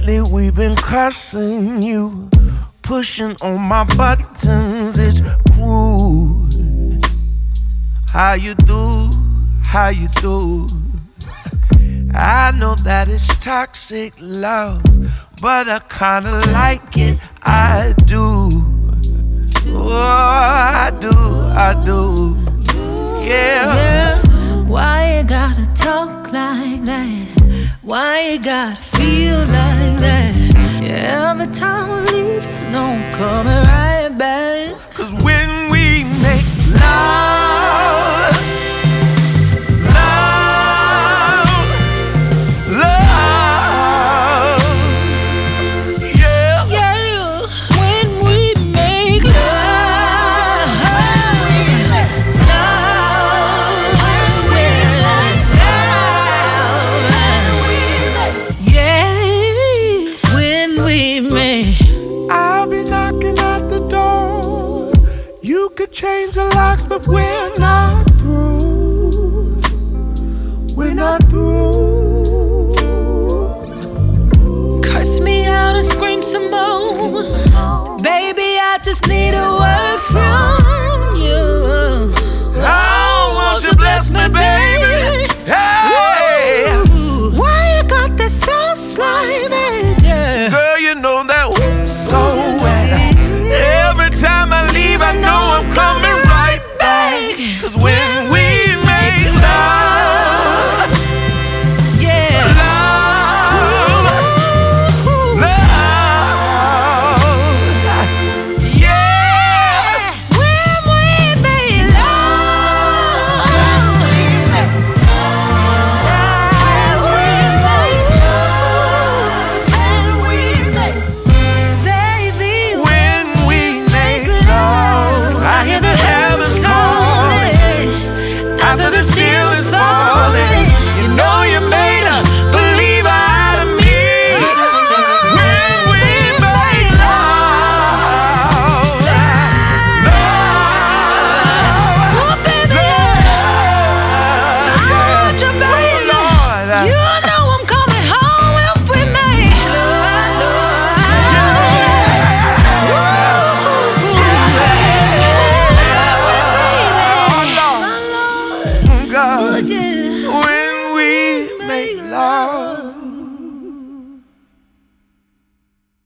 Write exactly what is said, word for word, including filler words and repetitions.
lately we've been cussing you, pushing on my buttons, it's cruel. How you do, how you do. I know that it's toxic love, but I kinda like it, I do. Oh, I do, I do, yeah. Yeah, why you gotta talk like that? Why you gotta feel like that? Yeah, every time I leave, you know I'm coming right back. Cause when we make love, love, love, yeah, yeah. When we make love, love, when we make love, yeah. When we make, I'll be knocking at the door. You could change the locks, but we're not through. We're not through. curse me out and scream some more. Baby, I just need a word from you. Oh, won't you bless me, baby? Hey, Why you got that soft slide? Yeah. girl, you know that oops so wet. Every time I leave, I know I'm coming right back. Cause when we make love, Yeah. love, love, yeah. When we make love, baby, When we make love, I hear the heavens calling. After the seal